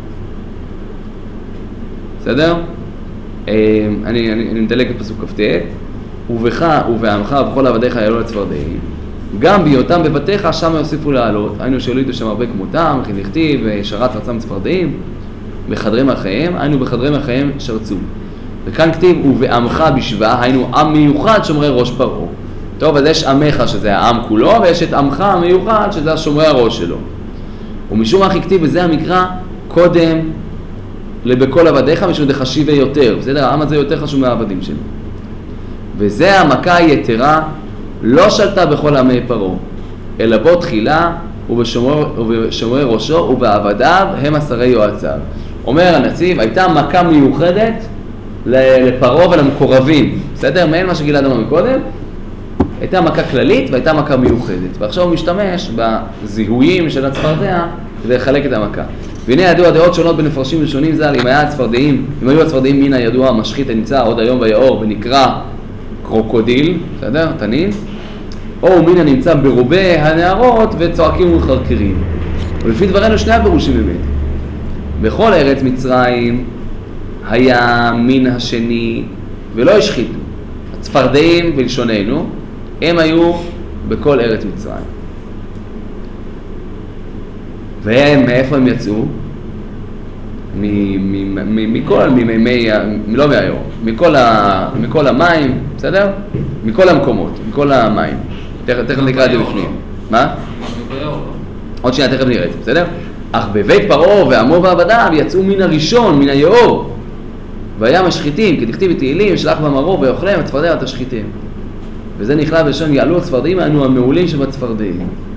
Speaker 2: בסדר? אני מדלג את פסוק כ"ט. ובך ובעמך ובכל עבדיך יעלו לצפרדעים. גם בהיותם בבתיך שם יוסיפו לעלות. היינו שהולידו שם הרבה כמותם, וכן לכתיב ושרץ רצם צפרדעים בחדרי מלכיהם, היינו בחדרי מלכיהם שרצו. וכאן כתיב ובעמך בשבעה, היינו עם מיוחד שומרי ראש פרעה. טוב, אז יש עמך שזה העם כולו, ויש את עמך המיוחד שזה השומרי הראש שלו. ומשום מה כתיב בזה המקרא קודם לבכל עבדיך, משום דחשיבה יותר. בסדר? העם הזה יותר חשוב מהעבדים שלו. וזה המכה היתרה, לא שלטה בכל עמי פרעה, אלא בו תחילה ובשומרי ראשו ובעבדיו הם עשרי יועציו. אומר הנציב, הייתה מכה מיוחדת לפרעה ולמקורבים. בסדר? מעין מה שגלעד אמר מקודם, הייתה מכה כללית והייתה מכה מיוחדת. ועכשיו הוא משתמש בזיהויים של הצפרדע כדי לחלק את המכה. והנה ידוע דעות שונות בין מפרשים ושונים ז"ל, אם היו הצפרדעים מן הידוע המשחית הנמצא עוד היום ביאור ונקרא קרוקודיל, בסדר? תנין, או מין הנמצא ברובי הנערות וצועקים ומחרקרים. ולפי דברנו שני הפירושים באמת. בכל ארץ מצרים היה מין השני ולא השחיתו. הצפרדעים בלשוננו הם היו בכל ארץ מצרים. והם, מאיפה הם יצאו? מכל, לא מהיום, מכל המים, בסדר? מכל המקומות, מכל המים. תכף נקרא את זה בפנים. מה? עוד שנייה, תכף נראה את זה, בסדר? אך בבית פרעה ועמו ועבדיו יצאו מן הראשון, מן היאור. והיה משחיתים, כי תכתיב בתהילים, שלח במרור ויאכלם הצפרדע ותשחיתם. וזה נכלל בלשון יעלו הצפרדעים, היינו המעולים שבצפרדעים.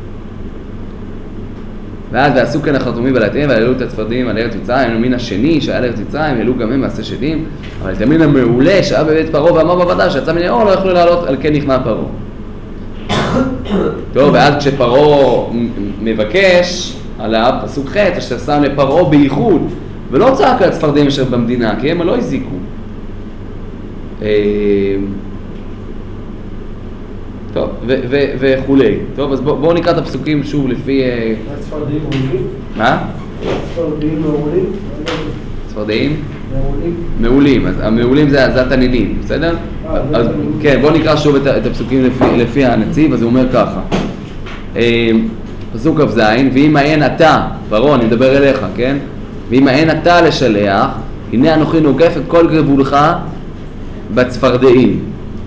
Speaker 2: ואז ועשו כן החרטומים ולהתאים, והעלו את הצפרדעים על ארץ מצרים, היינו מן השני שהיה לארץ מצרים, העלו גם הם מעשה שדים, אבל את המין המעולה שהיה בבית פרעה ועמו ועבדיו, שיצא מן היאור, לא יכלו לעלות, על כן נכנע פרעה. טוב, ואז כשפרעה מבקש עליו, פסוק ח' אשר שם לפרעה בייחוד, ולא צעק על הצפרדעים אשר במדינה, כי הם לא הזיקו. טוב, וכולי. טוב, אז בואו נקרא את הפסוקים שוב לפי...
Speaker 8: הצפרדעים מעולים?
Speaker 2: מה?
Speaker 8: הצפרדעים מעולים?
Speaker 2: צפרדעים? מעולים. אז המעולים זה התנינים, בסדר? אז כן, בואו נקרא שוב את הפסוקים לפי הנציב, אז הוא אומר ככה. פסוק כ"ז, ואם אין אתה, פרעה, אני מדבר אליך, כן? ואם אין אתה לשלח, הנה אנוכי נוגף את כל גבולך בצפרדעים.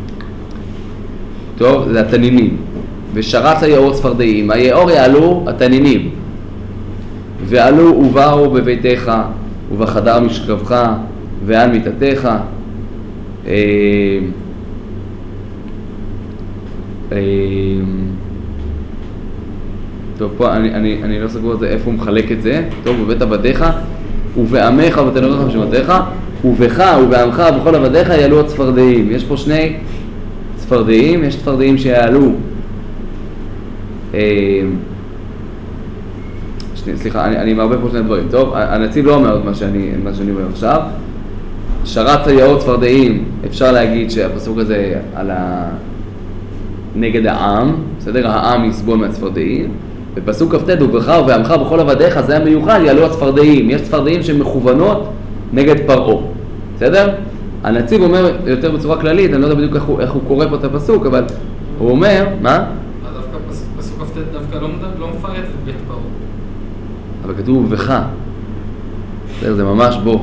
Speaker 2: טוב, זה התנינים. ושרץ היאור צפרדעים, היאור יעלו התנינים. ועלו ובאו בביתך, ובחדר משכבך, ועל מיטתך. טוב, פה אני לא סגור את זה, איפה הוא מחלק את זה. טוב, בבית עבדיך, ובעמך ובתנוריך ובשמתיך, ובך ובעמך ובכל עבדיך יעלו הצפרדעים. יש פה שני צפרדעים, יש צפרדעים שיעלו. סליחה, אני מערבב פה שני דברים. טוב, הנציב לא אומר את מה שאני אומר עכשיו. שרץ היאור צפרדעים, אפשר להגיד שהפסוק הזה על נגד העם, בסדר? העם יסבול מהצפרדעים. בפסוק כ"ט, ובך ובעמך ובכל עבדיך, זה המיוחד, יעלו הצפרדעים. יש צפרדעים שמכוונות נגד פרעה, בסדר? הנציב אומר יותר בצורה כללית, אני לא יודע בדיוק איך הוא קורא פה את הפסוק, אבל הוא אומר, מה?
Speaker 6: דווקא פסוק כ"ט דווקא לא מפרט את בית פרעה.
Speaker 2: אבל כתוב ובך, זה ממש בו.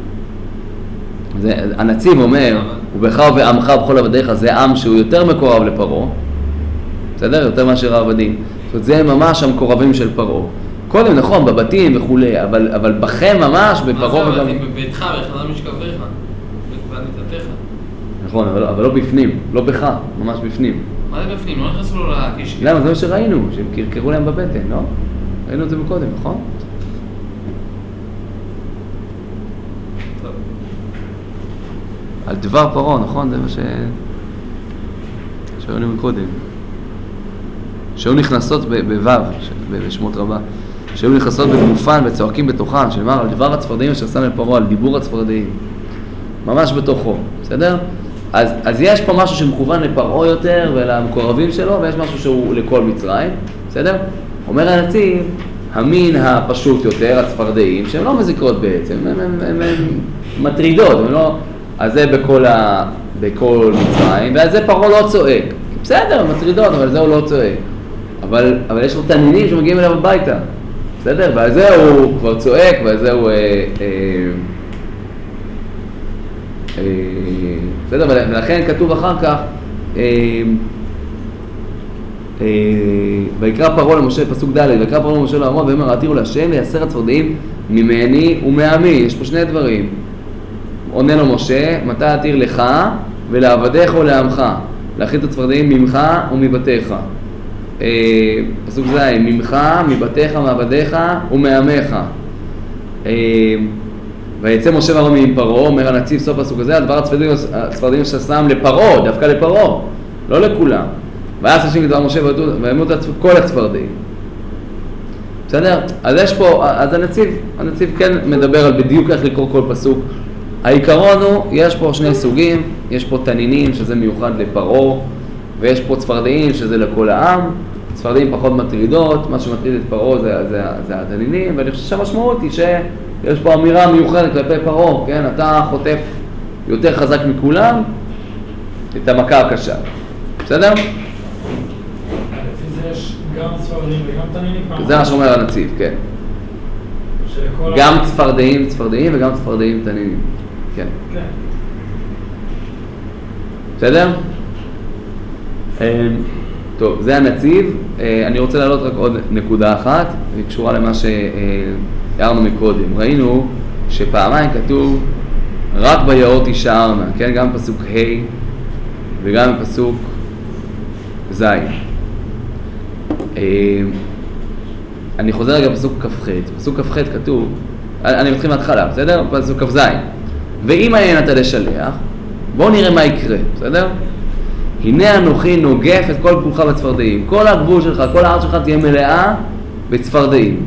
Speaker 2: הנציב אומר, ובך ובעמך ובכל עבדיך, זה עם שהוא יותר מקורב לפרעה, בסדר? יותר מאשר העבדים. זאת אומרת, זה ממש המקורבים של פרעה. קודם, נכון, בבתים וכולי, אבל בכם ממש, בפרעה וגם...
Speaker 6: מה זה בביתך, בחדר משכבך, ועל מיטתך.
Speaker 2: נכון, אבל לא בפנים, לא בך, ממש בפנים.
Speaker 6: מה זה בפנים? לא נכנסו לו להקיש.
Speaker 2: למה? זה מה שראינו, שהם קרקרו להם בבטן, לא? ראינו את זה מקודם, נכון? על דבר פרעה, נכון? זה מה שראינו מקודם. שהיו נכנסות בו"ב, בשמות רבה, שהיו נכנסות בגופן וצועקים בתוכן, שנאמר על דבר הצפרדעים אשר שם לפרעה, על דיבור הצפרדעים. ממש בתוכו, בסדר? אז יש פה משהו שמכוון לפרעה יותר ולמקורבים שלו, ויש משהו שהוא לכל מצרים, בסדר? אומר הנציב, המין הפשוט יותר, הצפרדעים, שהן לא מזיקרות בעצם, הן מטרידות, הן לא... אז זה בכל מצרים, ועל זה פרעה לא צועק. בסדר, הן מטרידות, אבל זה הוא לא צועק. אבל יש לו תנינים שמגיעים אליו הביתה, בסדר? ועל זה הוא כבר צועק, ועל זה הוא... בסדר, ולכן כתוב אחר כך, ויקרא פרעה למשה, פסוק ד', ויקרא פרעה למשה לאמור, ואומר, עתירו להשם, לייסר הצפרדעים ממני ומעמי. יש פה שני דברים. עונה לו משה, מתי עתיר לך ולעבדיך ולעמך, להכין את הצפרדעים ממך ומבתיך. פסוק ז', ממך, מבתיך, מעבדיך ומעמך. ויצא משה ואהרון עם פרעה, אומר הנציב סוף הפסוק הזה, הדבר הצפרדעים ששם לפרעה, דווקא לפרעה, לא לכולם. ואז השם לדבר משה וימות כל הצפרדעים. בסדר? אז יש פה, אז הנציב כן מדבר על בדיוק איך לקרוא כל פסוק. העיקרון הוא, יש פה שני סוגים, יש פה תנינים שזה מיוחד לפרעה, ויש פה צפרדעים שזה לכל העם. צפרדעים פחות מטרידות, מה שמטריד את פרעה זה התנינים, ואני חושב שהמשמעות היא שיש פה אמירה מיוחדת כלפי פרעה, כן? אתה חוטף יותר חזק מכולם את המכה הקשה, בסדר?
Speaker 7: לפי זה יש גם צפרדעים וגם תנינים?
Speaker 2: זה מה שאומר הנציב, כן. גם צפרדעים וגם צפרדעים תנינים. כן.
Speaker 7: כן.
Speaker 2: בסדר? טוב, זה הנציב. אני רוצה להעלות רק עוד נקודה אחת, היא קשורה למה שהערנו מקודם. ראינו שפעמיים כתוב רק ביערות תישארנה, כן? גם בפסוק ה' וגם בפסוק ז'. אני חוזר רגע בפסוק כ"ח. בפסוק כ"ח כתוב, אני מתחיל מההתחלה, בסדר? בפסוק כ"ז. ואם עיינת לשלח, בואו נראה מה יקרה, בסדר? הנה אנוכי נוגף את כל גבולך בצפרדעים. כל הגבול שלך, כל הארץ שלך תהיה מלאה בצפרדעים.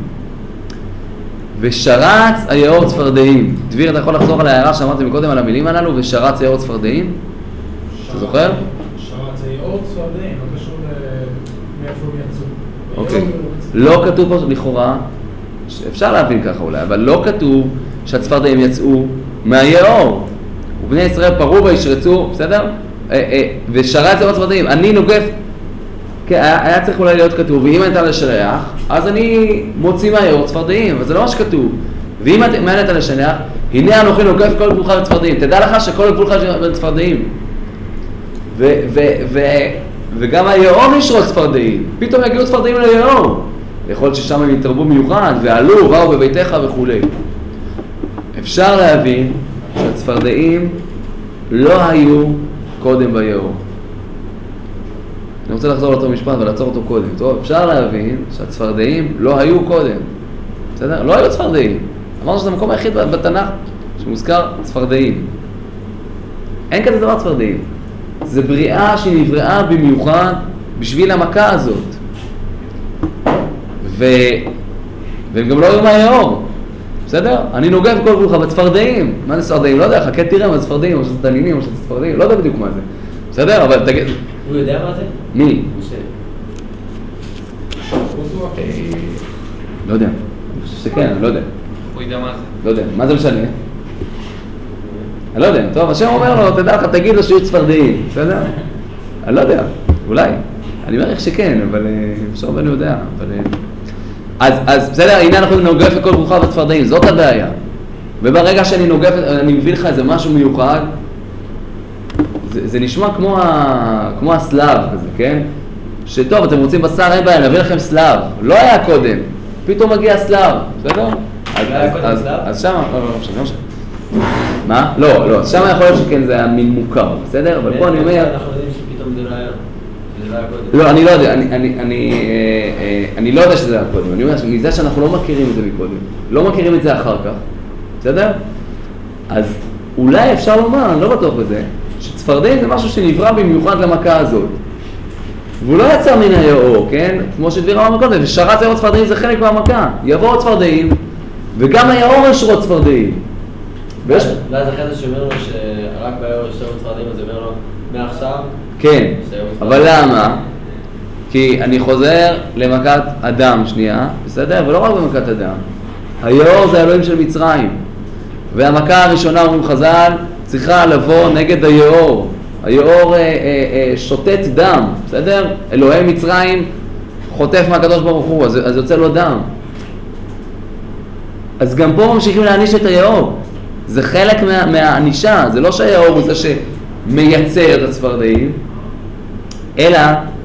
Speaker 2: ושרץ היעור צפרדעים. דביר, אתה יכול לחזור על ההערה שאמרתי מקודם על המילים הללו, ושרץ היעור צפרדעים? אתה זוכר?
Speaker 7: שרץ היעור צפרדעים, לא קשור מאיפה הם יצאו.
Speaker 2: אוקיי. לא כתוב פה לכאורה, אפשר להבין ככה אולי, אבל לא כתוב שהצפרדעים יצאו מהיעור. ובני ישראל פרו וישרצו, בסדר? ושרץ היעור צפרדעים. אני נוגף, היה צריך אולי להיות כתוב, ואם הייתה לשלח, אז אני מוציא מהיעור צפרדעים, אבל זה לא מה שכתוב. ואם הייתה לשלח, הנה אנוכי נוגף כל גבולך בצפרדעים. תדע לך שכל גבולך בצפרדעים. וגם היעור ישרות צפרדעים. פתאום יגיעו צפרדעים ליעור. יכול להיות ששם הם יתרבו מיוחד, ועלו, באו בביתך וכו'. אפשר להבין שהצפרדעים לא היו קודם ביעור. אני רוצה לחזור לאותו משפט ולעצור אותו קודם. טוב, אפשר להבין שהצפרדעים לא היו קודם. בסדר? לא היו צפרדעים. אמרנו שזה המקום היחיד בתנ"ך שמוזכר צפרדעים. אין כזה דבר צפרדעים. זה בריאה שהיא נבראה במיוחד בשביל המכה הזאת. והם גם לא היו מהיעור. בסדר? אני נוגע בכל גבולך בצפרדעים. מה זה צפרדעים? לא יודע, חכה תראה מה זה צפרדעים, או שזה תנינים, או שזה צפרדעים. לא יודע בדיוק מה זה. בסדר? אבל תגיד...
Speaker 4: הוא יודע מה זה?
Speaker 2: מי?
Speaker 4: משה.
Speaker 2: לא יודע. אני חושב שכן, אני לא יודע.
Speaker 6: הוא יודע מה זה.
Speaker 2: לא יודע. מה זה משנה? אני לא יודע. טוב, השם אומר לו, תדע לך, תגיד לו שיהיו צפרדעים. בסדר? אני לא יודע. אולי. אני מעריך שכן, אבל אפשר בנו יודע. אז בסדר, הנה אנחנו נוגף את כל גבולך בצפרדעים. זאת הבעיה. וברגע שאני נוגף, אני מביא לך איזה משהו מיוחד, זה נשמע כמו הסלב כזה, כן? שטוב, אתם רוצים בשר, אין בעיה, נביא לכם סלב. לא היה קודם. פתאום מגיע סלב. בסדר? אז שמה, לא. מה? לא, אז שמה יכול להיות שכן זה היה מין מוכר, בסדר? אבל פה אני אומר...
Speaker 4: אנחנו יודעים שפתאום זה לא היה.
Speaker 2: לא, אני לא יודע, אני לא יודע שזה היה קודם, אני אומר מזה שאנחנו לא מכירים את זה מקודם, לא מכירים את זה אחר כך, בסדר? אז אולי אפשר לומר, אני לא בטוח בזה, שצפרדעים זה משהו שנברא במיוחד למכה הזאת. והוא לא יצא מן היעור, כן? כמו שדביר אמר מקודם, ושרץ היעור צפרדעים זה חלק מהמכה, יבואו צפרדעים, וגם היעור ישרות צפרדעים.
Speaker 4: ואז אחרי זה שאומר לו שרק ביעור ישרות צפרדעים, אז אומר לו, מעכשיו?
Speaker 2: כן, אבל למה? כי אני חוזר למכת אדם שנייה, בסדר? ולא רק במכת אדם. היעור זה האלוהים של מצרים. והמכה הראשונה, אומרים חז"ל, צריכה לבוא נגד היעור. היעור שוטט דם, בסדר? אלוהי מצרים חוטף מהקדוש ברוך הוא, אז יוצא לו דם. אז גם פה ממשיכים להעניש את היעור. זה חלק מהענישה, זה לא שהיעור הוא זה שמייצר את הצפרדעים, אלא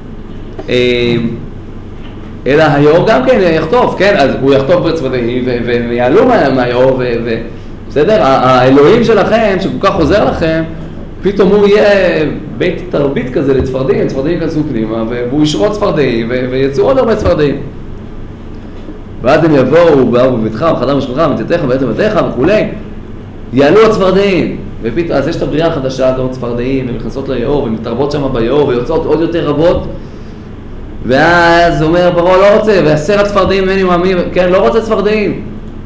Speaker 2: היעור גם כן יחטוף, כן? אז הוא יחטוף בצפרדעים והם יעלו מהיעור, בסדר? האלוהים שלכם, שכל כך עוזר לכם, פתאום הוא יהיה בית תרבית כזה לצפרדעים, צפרדעים כנסו פנימה, והוא ישרות צפרדעים, ויצאו עוד הרבה צפרדעים. ואז הם יבואו בביתך, בחדר משפחתך, בצאתך, בעצם בתיך וכולי, יעלו הצפרדעים. אז יש את הבריאה החדשה, גם צפרדעים, הן נכנסות ליעור, והן מתרבות שם ביעור, ויוצאות עוד יותר רבות. ואז אומר פרעה לא רוצה, והסר הצפרדעים ממני מאמין, כן, לא רוצה צפרדעים.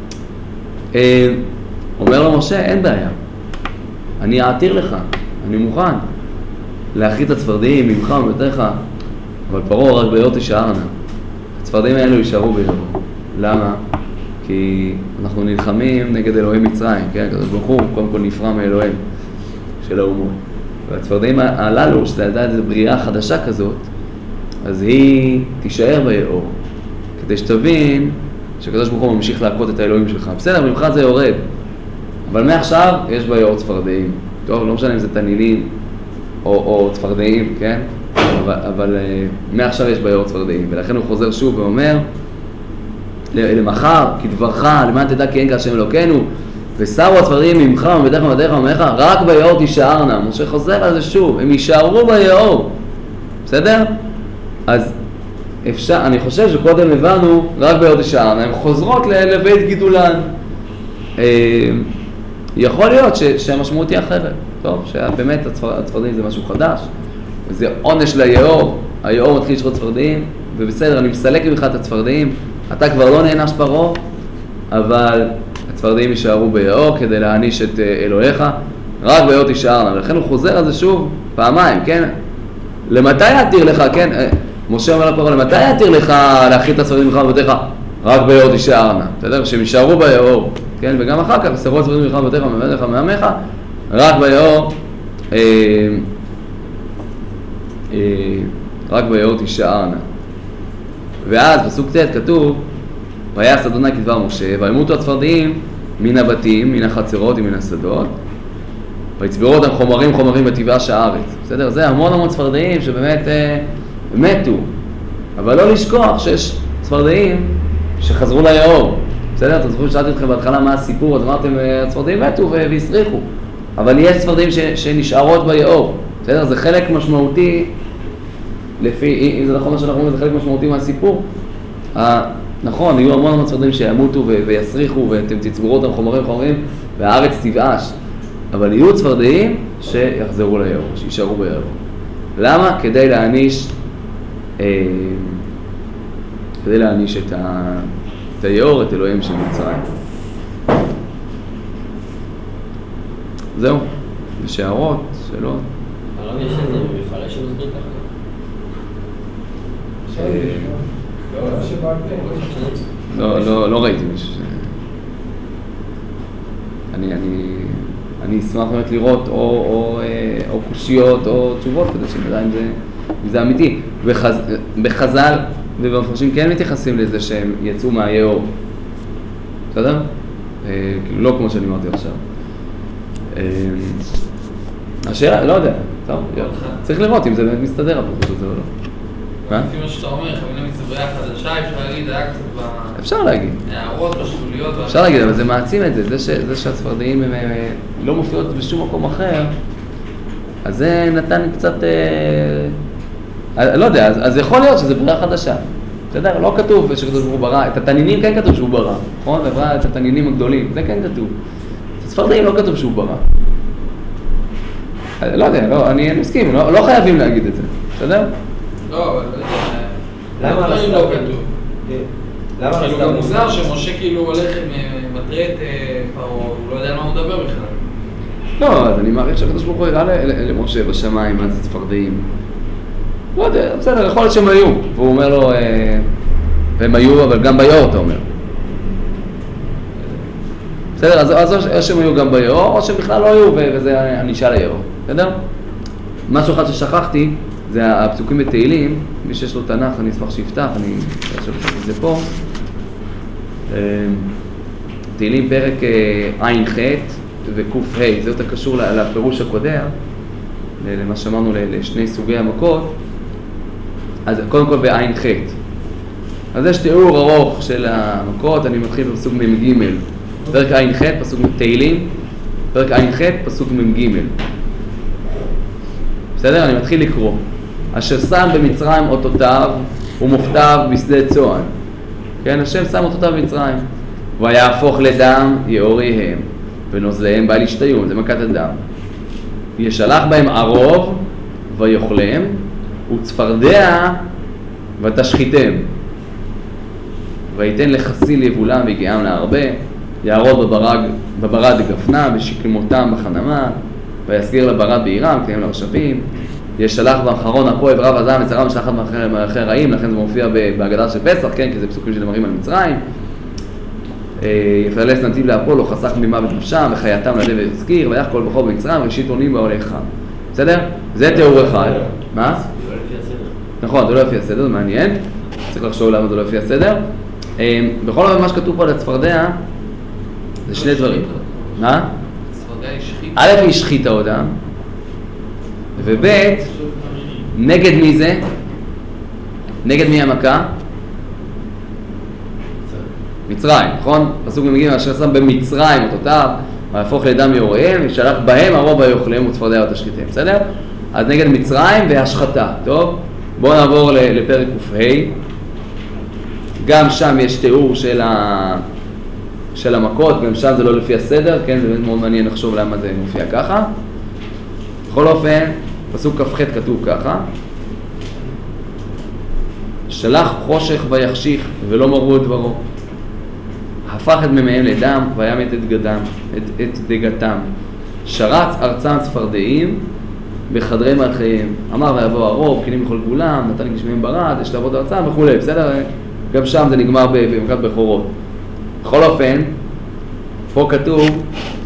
Speaker 2: אומר לו משה, אין בעיה. אני אעתיר לך, אני מוכן להכרית הצפרדעים ממך ומתיך, אבל פרעה רק ביעור תישארנה. הצפרדעים האלו יישארו ביעור. למה? כי אנחנו נלחמים נגד אלוהים מצרים, כן? הקדוש ברוך הוא קודם כל נפרע מאלוהים של האומות. והצפרדעים הללו, שזה הייתה איזו בריאה חדשה כזאת, אז היא תישאר ביעור. כדי שתבין שקדוש ברוך הוא ממשיך להכות את האלוהים שלך. בסדר, ממך זה יורד. אבל מעכשיו יש ביאור צפרדעים. טוב, לא משנה אם זה תנינים או צפרדעים, כן? אבל מעכשיו יש ביאור צפרדעים. ולכן הוא חוזר שוב ואומר, למחר, כדברך, למען תדע כי אין כהשם אלוקינו, ושרו הצפרדעים ממך ומבדך ומבדך וממך, רק ביאור תישארנה. משה חוזר על זה שוב, הם יישארו ביאור. בסדר? אז אפשר, אני חושב שקודם הבנו, רק ביאור תישארנה, הן חוזרות לבית גידולן. יכול להיות שהמשמעות היא אחרת. טוב, שבאמת הצפרדעים זה משהו חדש, וזה עונש ליאור, היאור מתחיל לשחוט צפרדעים, ובסדר, אני מסלק ממך את הצפרדעים, אתה כבר לא נענש פרעה, אבל הצפרדעים יישארו ביאור כדי להעניש את אלוהיך, רק ביאור תישארנה. ולכן הוא חוזר על זה שוב פעמיים, כן? למתי יתיר לך, כן? משה אומר לפרעה, למתי יתיר לך להכיל את הצפרדעים ממך ובתיך? רק ביאור תישארנה. אתה יודע, שהם יישארו ביאור, כן? וגם אחר כך, שרו הצפרדעים ממך ובתיך ומבדך ומעמך, רק ביאור, רק ביאור תישארנה. ואז בסוג ט' כתוב, ויעש אדוני כדבר משה, וימותו הצפרדעים מן הבתים, מן החצרות ומן השדות, ויצברו אותם חומרים ותיבש הארץ. בסדר? זה המון צפרדעים שבאמת מתו. אבל לא לשכוח שיש צפרדעים שחזרו ליאור. בסדר? אתם זוכרים ששאלתי אתכם בהתחלה מה הסיפור, אז אמרתם, הצפרדעים מתו והסריחו. אבל יש צפרדעים שנשארות ביאור. בסדר? זה חלק משמעותי, לפי, אם זה נכון מה שאנחנו אומרים, זה חלק משמעותי מהסיפור. נכון, יהיו המון צפרדעים שימותו ויסריחו, ואתם תצברו אותם חומרים, והארץ תבאש. אבל יהיו צפרדעים שיחזרו ליאור, שישארו ביאור. למה? כדי להעניש את היאור, את אלוהים של מצרים. זהו, יש הערות, שאלות.
Speaker 4: הרב יש איזה מפרש שמסביר ככה?
Speaker 2: לא ראיתי מישהו. אני אשמח באמת לראות או קושיות או תשובות כדי שנדע אם זה אמיתי. בחז"ל ובמפרשים כן מתייחסים לזה שהם יצאו מהיאור. בסדר? כאילו לא כמו שאני אמרתי עכשיו. השאלה, לא יודע, טוב, צריך לראות אם זה באמת מסתדר הפרקות הזה או לא.
Speaker 6: לפי מה שאתה אומר, חבינה מצבריה חדשה, אפשר להגיד, היה קצת
Speaker 2: אפשר להגיד.
Speaker 6: הערות, בשוליות.
Speaker 2: אפשר להגיד, אבל זה מעצים את זה, זה שהצפרדעים הם לא מופיעות בשום מקום אחר, אז זה נתן קצת, לא יודע, אז יכול להיות שזה בריאה חדשה. בסדר? לא כתוב שקדוש ברוך הוא ברא, את התנינים כן כתוב שהוא ברא, נכון? וברא את התנינים הגדולים, זה כן כתוב. הצפרדעים לא כתוב שהוא ברא. לא יודע, אני מסכים, לא חייבים להגיד את זה, בסדר?
Speaker 6: לא, אבל למה לא כתוב? כאילו גם מוזר שמשה כאילו הולך ומטרה את פרעה, הוא לא יודע מה הוא מדבר בכלל.
Speaker 2: לא, אז אני מעריך שהקדוש ברוך הוא הראה למשה בשמיים מה זה צפרדעים. לא יודע, בסדר, יכול להיות שהם היו, והוא אומר לו, והם היו, אבל גם ביאור אתה אומר. בסדר, אז או שהם היו גם ביאור, או שהם בכלל לא היו, וזה ענישה ליאור, בסדר? משהו אחד ששכחתי, זה הפסוקים בתהילים, מי שיש לו תנ"ך, אני אשמח שיפתח, אני חושב את זה פה. תהילים פרק ע"ח וק"ה, זה יותר קשור לפירוש הקודם, למה שאמרנו לשני סוגי המכות. אז קודם כל בע"ח. אז יש תיאור ארוך של המכות, אני מתחיל בפסוק מ"ג. פרק ע"ח, פסוק תהילים, פרק ע"ח, פסוק מ"ג. בסדר? אני מתחיל לקרוא. אשר שם במצרים אותותיו ומופתיו בשדה צוען. כן, השם שם אותותיו במצרים. ויהפוך לדם יאוריהם, ונוזליהם בא להשתיון, זה מכת הדם. ישלח בהם ערוב ויאכלם, וצפרדע ותשחיתם. ויתן לחסיל יבולם ויגיעם להרבה, יערוד בברד גפנה, ושכמותם בחנמה, ויסגיר לברד בעירם, כי הם לרשבים. ישלח באחרון אפו עברה וזעם מצרה משלחת מאחרי רעים, לכן זה מופיע בהגדה של פסח, כן, כי זה פסוקים שנאמרים על מצרים. יפלס נתיב לאפולו, חסך ממוות נפשם, וחייתם ללב ויזכיר, ויח כל בכור במצרים, ראשית עונים בהולך. בסדר? זה תיאור אחד. מה?
Speaker 4: זה לא לפי הסדר.
Speaker 2: נכון, זה לא לפי הסדר, זה מעניין. צריך לחשוב למה זה לא לפי הסדר. בכל זאת מה שכתוב פה על הצפרדע, זה שני דברים. מה?
Speaker 6: צפרדע השחית.
Speaker 2: א' היא השחיתה אותם, וב' נגד מי זה? נגד מי המכה? מצרים, נכון? פסוק במגיעים, אשר שם במצרים אותותיו, ויהפוך לדם יוראיהם, ושלח בהם הרוב היאכלם וצפרדע ותשחיתיהם, בסדר? אז נגד מצרים והשחתה, טוב? בואו נעבור לפרק ק"ה. גם שם יש תיאור של המכות, גם שם זה לא לפי הסדר, כן? זה באמת מאוד מעניין לחשוב למה זה מופיע ככה. בכל אופן, פסוק כ"ח כתוב ככה: שלח חושך ויחשיך ולא מרו את דברו, הפך את מימיהם לדם וימת את דגתם, שרץ ארצם צפרדעים בחדרי מלכיהם, אמר ויבוא הרוב כלים בכל גבולם, נתן גשמיהם ברד, יש לעבוד ארצם וכו', בסדר? גם שם זה נגמר במכת בכורות. בכל אופן, פה כתוב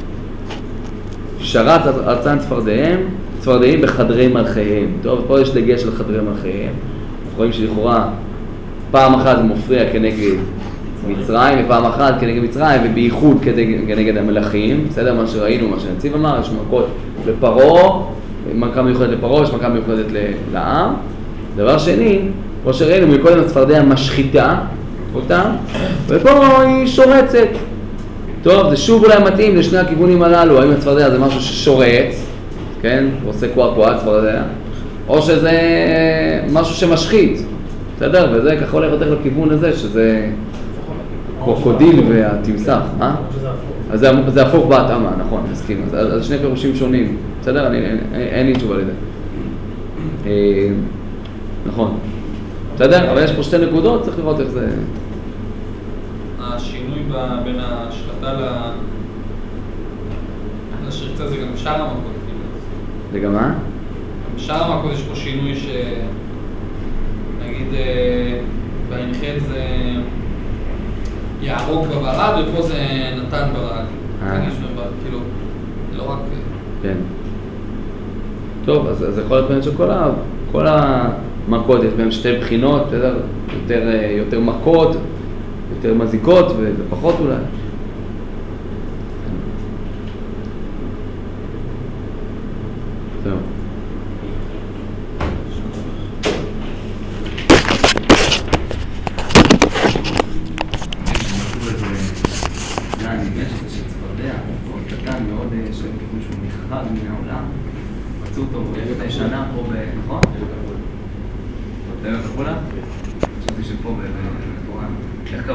Speaker 2: שרץ ארצם צפרדעים בחדרי מלכיהם. טוב, פה יש דגש של חדרי מלכיהם. אנחנו רואים שלכאורה פעם אחת זה מופריע כנגד מצרים, ופעם אחת כנגד מצרים, ובייחוד כנגד המלכים. בסדר? מה שראינו, מה שהנציב אמר, יש מכות לפרעה, מכה מיוחדת לפרעה, יש מכה מיוחדת לעם. דבר שני, כמו שראינו, מקודם הצפרדע משחיתה אותם, ופה היא שורצת. טוב, זה שוב אולי מתאים לשני הכיוונים הללו, האם הצפרדע זה משהו ששורץ, כן? עושה קועה צפרדע, או שזה משהו שמשחית, בסדר? וזה ככה הולך יותר לכיוון הזה, שזה קרוקודיל והתמסך, אה? אז זה הפוך בהתאמה, נכון, מסכים. אז שני פירושים שונים, בסדר? אין לי תשובה לזה. נכון. בסדר? אבל יש פה שתי נקודות, צריך לראות איך זה...
Speaker 6: השינוי בין השחטה לשרצה זה גם בשאר המכות.
Speaker 2: זה גם מה?
Speaker 6: בשאר המכות יש פה שינוי נגיד בהנחית זה יערוק בברד ופה זה נתן ברד. כאילו, לא רק...
Speaker 2: כן. טוב, אז זה יכול להיות באמת שכל המכות יש בהם שתי בחינות, יותר מכות, יותר מזיקות ופחות אולי. זהו. מצאו אותו לפני שנה פה, נכון? אתה יודע איך קראו לה? חשבתי שפה